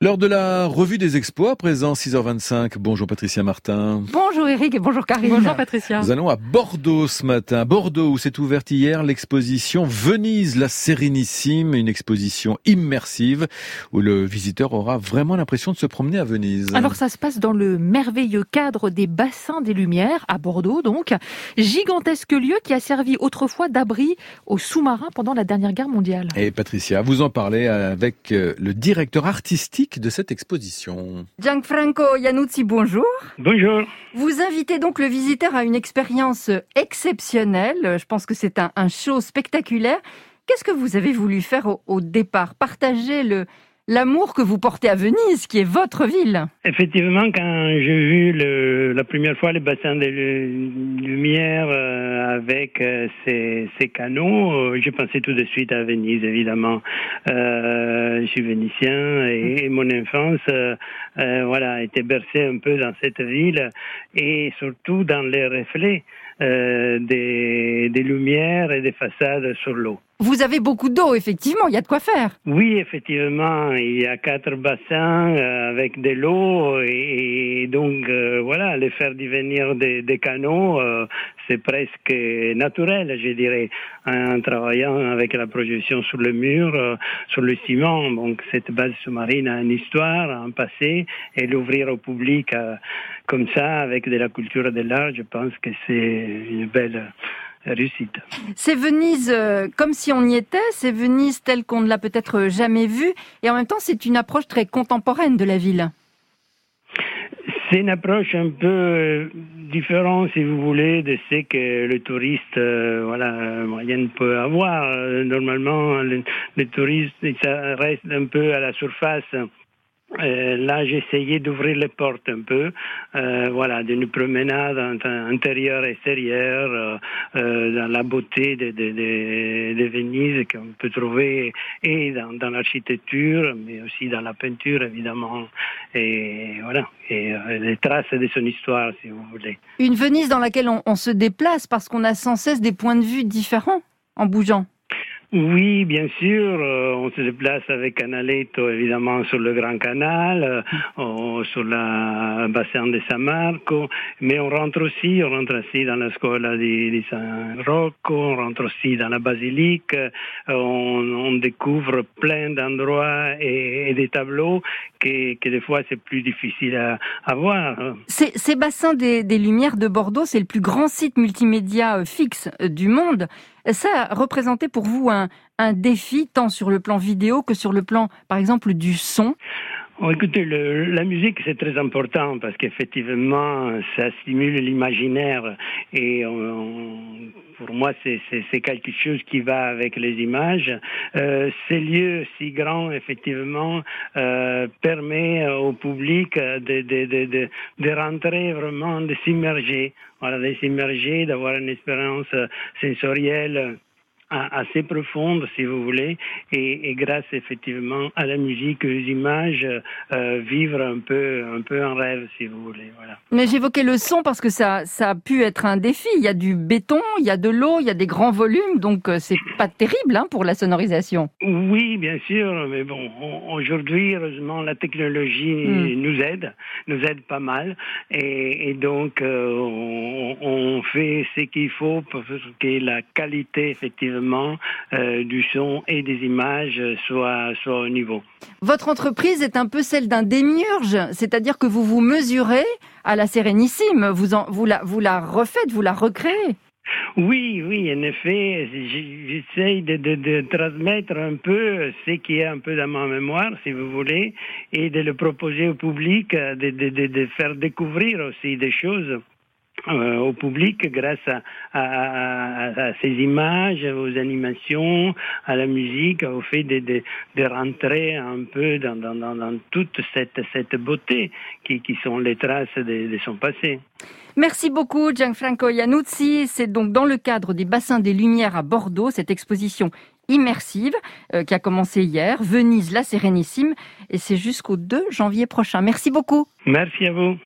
L'heure de la revue des expos, à présent 6h25. Bonjour Patricia Martin. Bonjour Eric et bonjour Karine. Bonjour Patricia. Nous allons à Bordeaux ce matin. Bordeaux où s'est ouverte hier l'exposition Venise la Sérénissime, une exposition immersive où le visiteur aura vraiment l'impression de se promener à Venise. Alors ça se passe dans le merveilleux cadre des Bassins des Lumières, à Bordeaux donc. Gigantesque lieu qui a servi autrefois d'abri aux sous-marins pendant la dernière guerre mondiale. Et Patricia, vous en parlez avec le directeur artistique de cette exposition. Gianfranco Iannuzzi, bonjour. Bonjour. Vous invitez donc le visiteur à une expérience exceptionnelle. Je pense que c'est un show spectaculaire. Qu'est-ce que vous avez voulu faire au départ? Partager l'amour que vous portez à Venise, qui est votre ville. Effectivement, quand j'ai vu la première fois les bassins de lumière avec ces canaux, j'ai pensé tout de suite à Venise, évidemment. Je suis vénitien et mon enfance a été bercée un peu dans cette ville et surtout dans les reflets des lumières et des façades sur l'eau. Vous avez beaucoup d'eau, effectivement, il y a de quoi faire. Oui, effectivement, il y a 4 bassins avec de l'eau et donc les faire devenir des canaux, c'est presque naturel, je dirais, en travaillant avec la projection sur le mur, sur le ciment. Donc cette base sous-marine a une histoire, un passé, et l'ouvrir au public comme ça, avec de la culture et de l'art, je pense que c'est une belle réussite. C'est Venise comme si on y était, c'est Venise telle qu'on ne l'a peut-être jamais vue, et en même temps c'est une approche très contemporaine de la ville. C'est une approche un peu différente, si vous voulez, de ce que le touriste moyenne peut avoir. Normalement, le touriste, ça reste un peu à la surface. Là, j'ai essayé d'ouvrir les portes un peu, d'une promenade intérieure et extérieure, dans la beauté de Venise qu'on peut trouver et dans l'architecture, mais aussi dans la peinture, évidemment, et les traces de son histoire, si vous voulez. Une Venise dans laquelle on se déplace parce qu'on a sans cesse des points de vue différents en bougeant. Oui, bien sûr, on se déplace avec Canaletto, évidemment, sur le Grand Canal, sur le bassin de San Marco, mais on rentre aussi dans la scuola di San Rocco, on rentre aussi dans la basilique, on découvre plein d'endroits et des tableaux que des fois c'est plus difficile à voir. Ces bassins des Lumières de Bordeaux, c'est le plus grand site multimédia fixe du monde. Ça a représenté pour vous un défi, tant sur le plan vidéo que sur le plan, par exemple, du son? Écoutez, la musique c'est très important parce qu'effectivement ça stimule l'imaginaire et pour moi c'est quelque chose qui va avec les images. Ces lieux si grands effectivement permet au public de rentrer vraiment, de s'immerger, d'avoir une expérience sensorielle assez profonde, si vous voulez, et grâce effectivement à la musique, aux images, vivre un peu un rêve, si vous voulez. Voilà. Mais j'évoquais le son parce que ça a pu être un défi. Il y a du béton, il y a de l'eau, il y a des grands volumes, donc c'est pas terrible pour la sonorisation. Oui, bien sûr, mais bon, aujourd'hui, heureusement, la technologie nous aide pas mal, et donc on fait ce qu'il faut pour que la qualité, effectivement, du son et des images soit au niveau. Votre entreprise est un peu celle d'un démiurge, c'est-à-dire que vous vous mesurez à la Sérénissime, vous la refaites, vous la recréez. Oui, en effet, j'essaye de transmettre un peu ce qui est un peu dans ma mémoire, si vous voulez, et de le proposer au public, de faire découvrir aussi des choses au public grâce à ces images, aux animations, à la musique, au fait de rentrer un peu dans toute cette beauté qui sont les traces de son passé. Merci beaucoup Gianfranco Iannuzzi. C'est donc dans le cadre des Bassins des Lumières à Bordeaux, cette exposition immersive qui a commencé hier, Venise la Sérénissime, et c'est jusqu'au 2 janvier prochain. Merci beaucoup. Merci à vous.